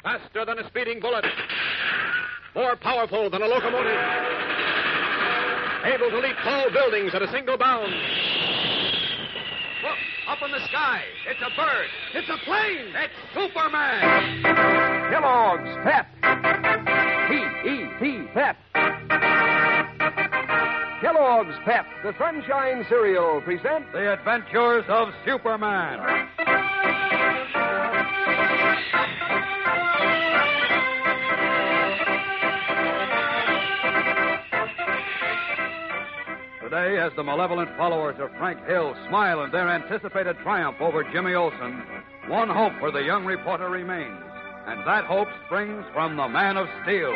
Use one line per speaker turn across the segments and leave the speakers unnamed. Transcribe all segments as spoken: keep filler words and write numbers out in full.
Faster than a speeding bullet. More powerful than a locomotive. Able to leap tall buildings at a single bound. Look, up in the sky. It's a bird. It's a plane. It's Superman.
Kellogg's Pep. P E P, Pep. Kellogg's Pep, the Sunshine Cereal, present
The Adventures of Superman. Today, as the malevolent followers of Frank Hill smile in their anticipated triumph over Jimmy Olsen, one hope for the young reporter remains, and that hope springs from the Man of Steel.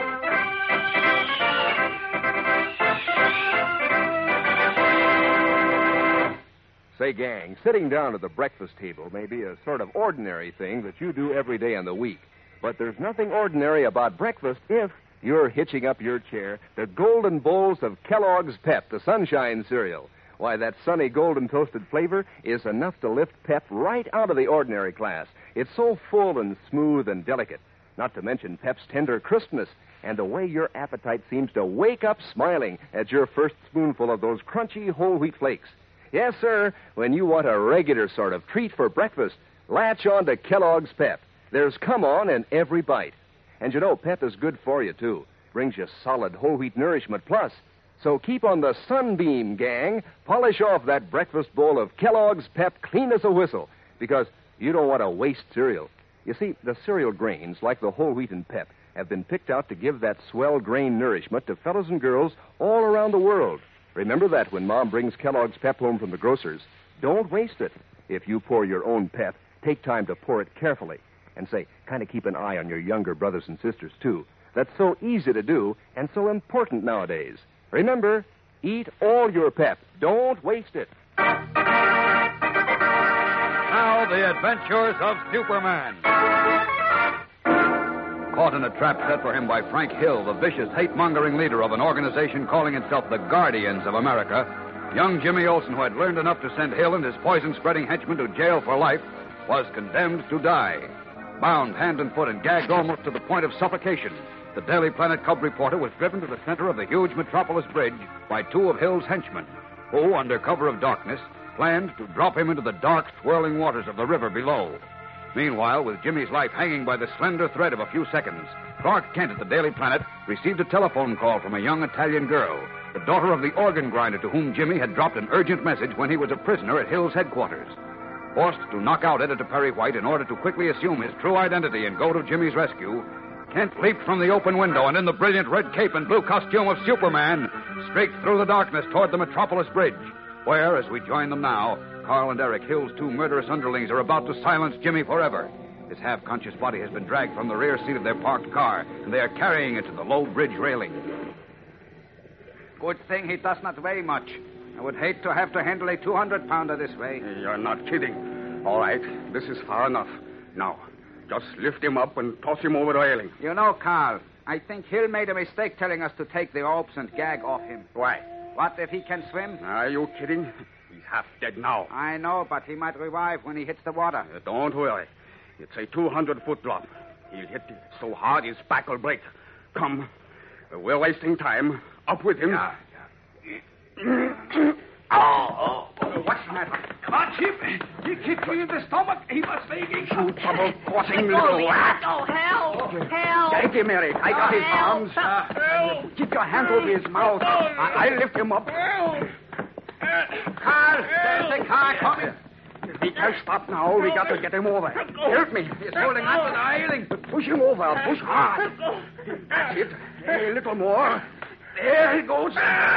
Say, gang, sitting down at the breakfast table may be a sort of ordinary thing that you do every day in the week. But there's nothing ordinary about breakfast if you're hitching up your chair to golden bowls of Kellogg's Pep, the Sunshine Cereal. Why, that sunny golden toasted flavor is enough to lift Pep right out of the ordinary class. It's so full and smooth and delicate. Not to mention Pep's tender crispness and the way your appetite seems to wake up smiling at your first spoonful of those crunchy whole wheat flakes. Yes, sir, when you want a regular sort of treat for breakfast, latch on to Kellogg's Pep. There's come on in every bite. And you know, Pep is good for you, too. Brings you solid whole wheat nourishment plus. So keep on the sunbeam, gang. Polish off that breakfast bowl of Kellogg's Pep clean as a whistle, because you don't want to waste cereal. You see, the cereal grains, like the whole wheat and Pep, have been picked out to give that swell grain nourishment to fellows and girls all around the world. Remember that when Mom brings Kellogg's Pep home from the grocer's. Don't waste it. If you pour your own Pep, take time to pour it carefully. And say, kind of keep an eye on your younger brothers and sisters, too. That's so easy to do and so important nowadays. Remember, eat all your Pep. Don't waste it.
Now, the adventures of Superman. Caught in a trap set for him by Frank Hill, the vicious, hate-mongering leader of an organization calling itself the Guardians of America, young Jimmy Olsen, who had learned enough to send Hill and his poison-spreading henchmen to jail for life, was condemned to die. Bound hand and foot and gagged almost to the point of suffocation, the Daily Planet cub reporter was driven to the center of the huge Metropolis Bridge by two of Hill's henchmen, who, under cover of darkness, planned to drop him into the dark, swirling waters of the river below. Meanwhile, with Jimmy's life hanging by the slender thread of a few seconds, Clark Kent at the Daily Planet received a telephone call from a young Italian girl, the daughter of the organ grinder to whom Jimmy had dropped an urgent message when he was a prisoner at Hill's headquarters. Forced to knock out Editor Perry White in order to quickly assume his true identity and go to Jimmy's rescue, Kent leaped from the open window and in the brilliant red cape and blue costume of Superman, streaked through the darkness toward the Metropolis Bridge, where, as we join them now, Carl and Eric, Hill's two murderous underlings, are about to silence Jimmy forever. His half-conscious body has been dragged from the rear seat of their parked car, and they are carrying it to the low bridge railing.
Good thing he does not weigh much. I would hate to have to handle a two hundred pounder this way.
You're not kidding. All right, this is far enough. Now, just lift him up and toss him over the railing.
You know, Carl, I think Hill made a mistake telling us to take the ropes and gag off him.
Why?
What if he can swim?
Are you kidding? He's half dead now.
I know, but he might revive when he hits the water.
Uh, don't worry. It's a two hundred foot drop. He'll hit it so hard his back will break. Come. Uh, we're wasting time. Up with him.
Yeah, yeah. oh, oh, oh, what's the matter?
Come on, Chip. He kicked me in the stomach. He must be
You trouble crossing
Let go
little
of me.
rat.
Oh, help! Help!
Thank you, Mary. I got
Oh,
his
help.
arms. Uh, keep your hand over his mouth. I- I'll lift him up.
Carl, there's a car coming.
He can't stop now. We got to get him over. Help me.
He's holding on to the railing.
Push him over. Push hard. That's it. A little more. There he goes.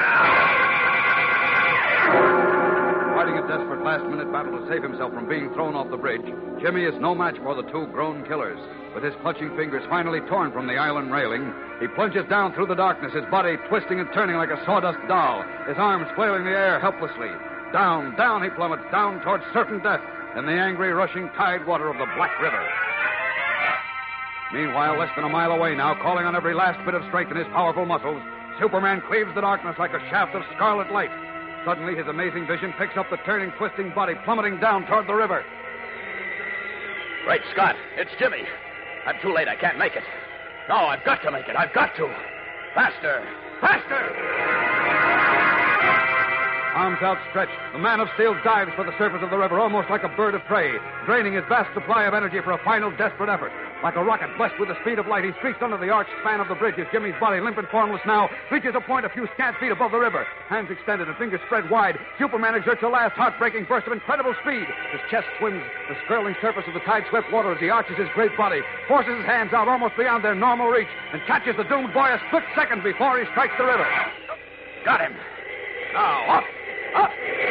Fighting a desperate last-minute battle to save himself from being thrown off the bridge, Jimmy is no match for the two grown killers. With his clutching fingers finally torn from the island railing, he plunges down through the darkness, his body twisting and turning like a sawdust doll, his arms flailing the air helplessly. Down, down he plummets, down towards certain death in the angry, rushing tide water of the Black River. Meanwhile, less than a mile away now, calling on every last bit of strength in his powerful muscles, Superman cleaves the darkness like a shaft of scarlet light. Suddenly, his amazing vision picks up the turning, twisting body plummeting down toward the river.
Right, Scott. It's Jimmy. I'm too late. I can't make it. No, I've got to make it. I've got to. Faster. Faster!
Arms outstretched, the man of steel dives for the surface of the river almost like a bird of prey, draining his vast supply of energy for a final desperate effort. Like a rocket blessed with the speed of light, he streaks under the arched span of the bridge as Jimmy's body, limp and formless now, reaches a point a few scant feet above the river. Hands extended and fingers spread wide, Superman exerts a last heartbreaking burst of incredible speed. His chest swims the swirling surface of the tide-swept water as he arches his great body, forces his hands out almost beyond their normal reach, and catches the doomed boy a split second before he strikes the river.
Got him. Now, up, up.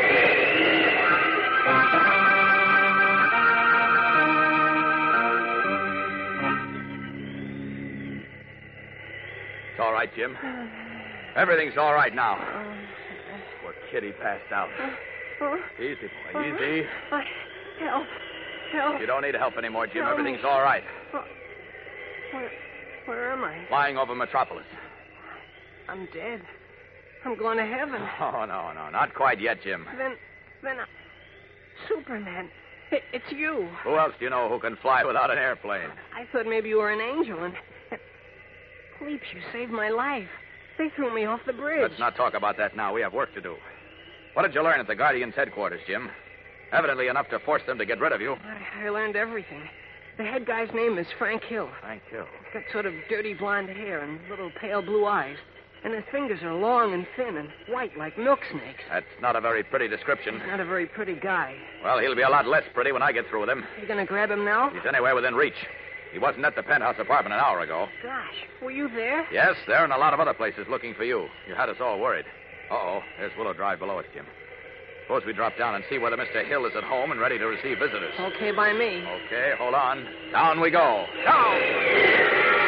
It's all right, Jim. Everything's all right now. Poor Kitty passed out. Easy, boy, easy.
Help. Help.
You don't need help anymore, Jim.
Help
Everything's
me.
all right.
Where, where am I?
Flying over Metropolis.
I'm dead. I'm going to heaven.
Oh, no, no, not quite yet, Jim.
Then, then, I... Superman, it, it's you.
Who else do you know who can fly without an airplane?
I thought maybe you were an angel, and... Bleeps, you saved my life. They threw me off the bridge.
Let's not talk about that now. We have work to do. What did you learn at the Guardian's headquarters, Jim? Evidently enough to force them to get rid of you.
I, I learned everything. The head guy's name is Frank Hill.
Frank Hill.
He's got sort of dirty blonde hair and little pale blue eyes. And his fingers are long and thin and white like milk snakes.
That's not a very pretty description.
He's not a very pretty guy.
Well, he'll be a lot less pretty when I get through with him.
You gonna grab him now?
He's anywhere within reach. He wasn't at the penthouse apartment an hour ago.
Gosh, were you there?
Yes, there and a lot of other places looking for you. You had us all worried. Uh-oh, there's Willow Drive below us, Jim. Suppose we drop down and see whether Mister Hill is at home and ready to receive visitors.
Okay by me.
Okay, hold on. Down we go. Down!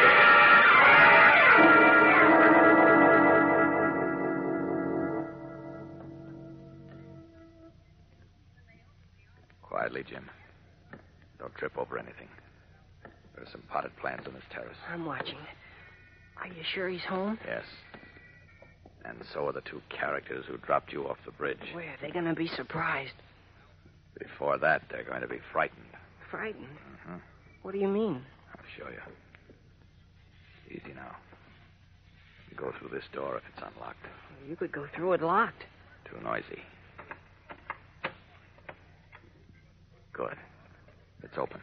Quietly, Jim. Don't trip over anything. There are some potted plants on this terrace.
I'm watching. Are you sure he's home?
Yes. And so are the two characters who dropped you off the bridge.
Where? They're gonna be surprised.
Before that, they're going to be frightened.
Frightened?
Mm-hmm.
What do you mean?
I'll show you. Easy now. You go through this door if it's unlocked.
You could go through it locked.
Too noisy. Good. It's open.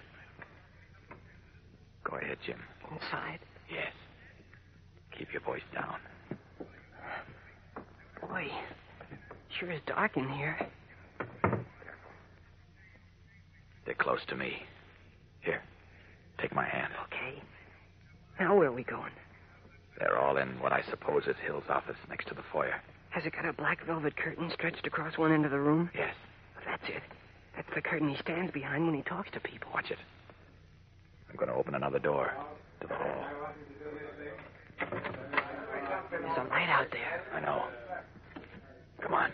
Go ahead, Jim.
Inside?
Yes. Keep your voice down.
Boy, sure is dark in here.
They're close to me. Here, take my hand.
Okay. Now where are we going?
They're all in what I suppose is Hill's office next to the foyer.
Has it got a black velvet curtain stretched across one end of the room?
Yes.
That's it. That's the curtain he stands behind when he talks to people.
Watch it. I'm going to open another door to the hall.
There's a light out there.
I know. Come on.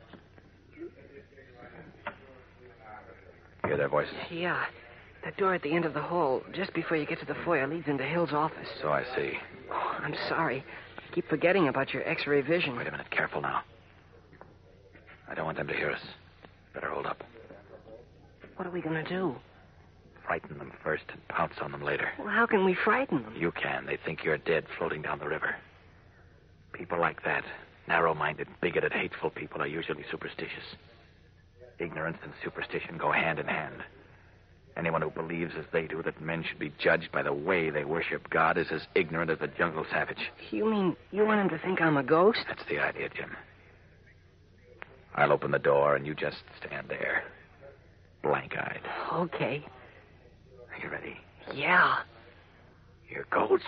Hear their voices?
Yeah. That door at the end of the hall, just before you get to the foyer, leads into Hill's office.
So I see.
Oh, I'm sorry. I keep forgetting about your X-ray vision.
Wait a minute. Careful now. I don't want them to hear us. Better hold up.
What are we going to do?
Frighten them first and pounce on them later.
Well, how can we frighten them?
You can. They think you're dead floating down the river. People like that, narrow-minded, bigoted, hateful people, are usually superstitious. Ignorance and superstition go hand in hand. Anyone who believes as they do that men should be judged by the way they worship God is as ignorant as the jungle savage.
You mean you want him to think I'm a ghost?
That's the idea, Jim. I'll open the door and you just stand there, blank-eyed.
Okay.
Are you ready?
Yeah.
Here goes.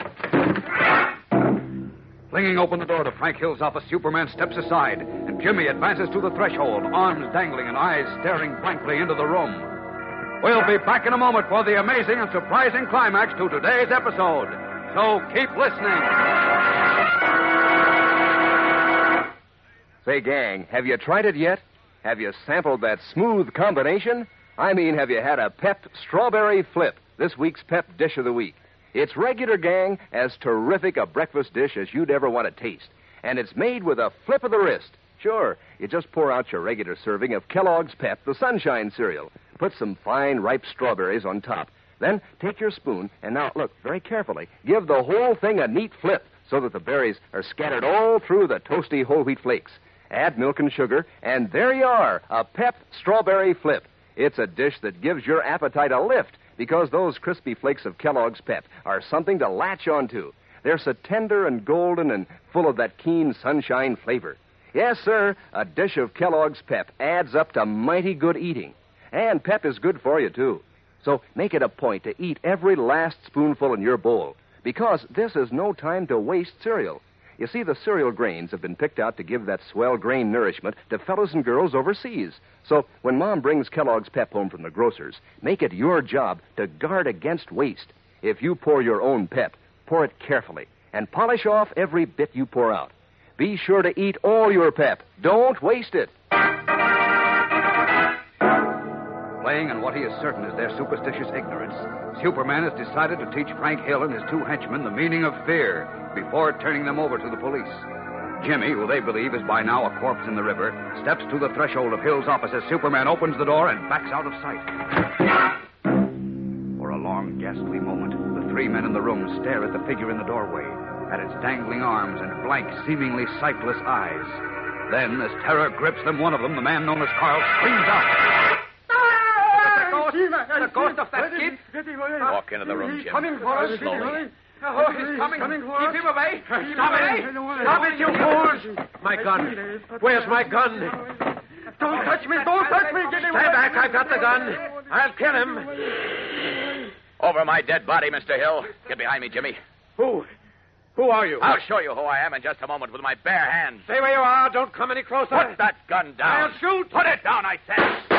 Flinging open the door to Frank Hill's office, Superman steps aside, and Jimmy advances to the threshold, arms dangling and eyes staring blankly into the room. We'll be back in a moment for the amazing and surprising climax to today's episode. So keep listening.
Say, gang, have you tried it yet? Have you sampled that smooth combination? I mean, have you had a Pep Strawberry Flip, this week's Pep Dish of the Week? It's regular, gang, as terrific a breakfast dish as you'd ever want to taste. And it's made with a flip of the wrist. Sure, you just pour out your regular serving of Kellogg's Pep, the Sunshine cereal. Put some fine, ripe strawberries on top. Then take your spoon, and now, look, very carefully, give the whole thing a neat flip so that the berries are scattered all through the toasty whole wheat flakes. Add milk and sugar, and there you are, a Pep Strawberry Flip. It's a dish that gives your appetite a lift because those crispy flakes of Kellogg's Pep are something to latch onto. They're so tender and golden and full of that keen sunshine flavor. Yes, sir, a dish of Kellogg's Pep adds up to mighty good eating. And Pep is good for you, too. So make it a point to eat every last spoonful in your bowl, because this is no time to waste cereal. You see, the cereal grains have been picked out to give that swell grain nourishment to fellows and girls overseas. So when Mom brings Kellogg's Pep home from the grocer's, make it your job to guard against waste. If you pour your own Pep, pour it carefully and polish off every bit you pour out. Be sure to eat all your Pep. Don't waste it.
Playing on what he is certain is their superstitious ignorance, Superman has decided to teach Frank Hill and his two henchmen the meaning of fear before turning them over to the police. Jimmy, who they believe is by now a corpse in the river, steps to the threshold of Hill's office as Superman opens the door and backs out of sight. For a long, ghastly moment, the three men in the room stare at the figure in the doorway, at its dangling arms and blank, seemingly sightless eyes. Then, as terror grips them, one of them, the man known as Carl, screams out.
The ghost of that kid?
Walk into the room, Jim.
Coming for us.
Slowly.
Oh, he's coming.
coming for us.
Keep him away. Stop it.
Stop it, you fools.
My gun. Where's my gun?
Don't touch me. Don't touch me. Get
Stay back. I've got the gun. I'll kill him.
Over my dead body, Mister Hill. Get behind me, Jimmy.
Who? Who are you?
I'll show you who I am in just a moment with my bare hands.
Stay where you are. Don't come any closer.
Put that gun down.
I'll shoot.
Put it down, I said.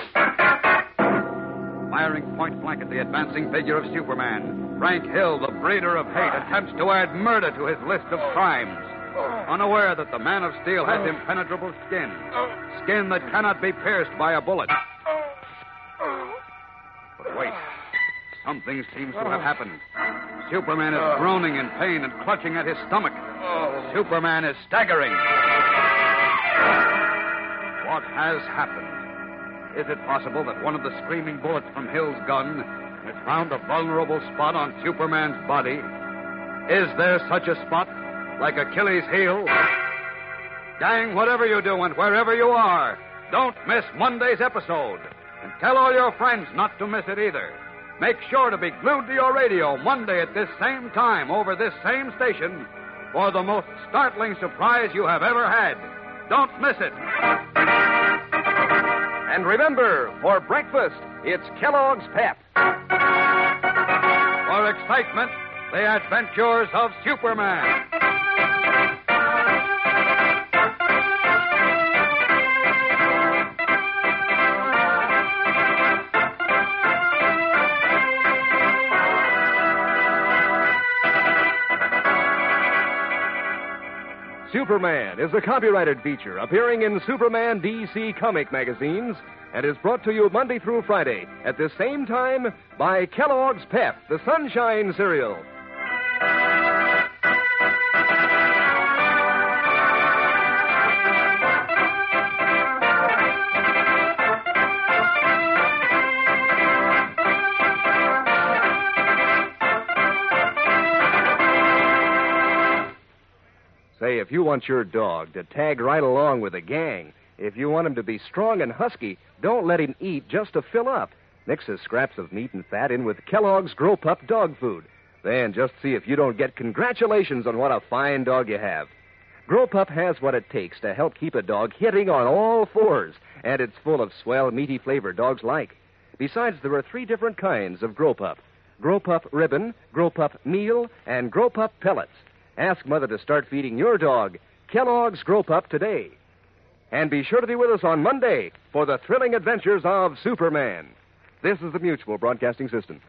Firing point blank at the advancing figure of Superman, Frank Hill, the breeder of hate, attempts to add murder to his list of crimes, unaware that the Man of Steel has impenetrable skin, skin that cannot be pierced by a bullet. But wait, something seems to have happened. Superman is groaning in pain and clutching at his stomach. Superman is staggering. What has happened? Is it possible that one of the screaming bullets from Hill's gun has found a vulnerable spot on Superman's body? Is there such a spot, like Achilles' heel? Gang, whatever you do and wherever you are, don't miss Monday's episode. And tell all your friends not to miss it either. Make sure to be glued to your radio Monday at this same time over this same station for the most startling surprise you have ever had. Don't miss it.
And remember, for breakfast, it's Kellogg's Pep.
For excitement, the adventures of Superman.
Superman is a copyrighted feature appearing in Superman D C comic magazines and is brought to you Monday through Friday at the same time by Kellogg's Pep, the Sunshine Cereal. Say, if you want your dog to tag right along with the gang, if you want him to be strong and husky, don't let him eat just to fill up. Mix his scraps of meat and fat in with Kellogg's Grow Pup dog food. Then just see if you don't get congratulations on what a fine dog you have. Grow Pup has what it takes to help keep a dog hitting on all fours, and it's full of swell, meaty flavor dogs like. Besides, there are three different kinds of Grow Pup. Grow Pup Ribbon, Grow Pup Meal, and Grow Pup Pellets. Ask Mother to start feeding your dog Kellogg's Grow Pup today. And be sure to be with us on Monday for the thrilling adventures of Superman. This is the Mutual Broadcasting System.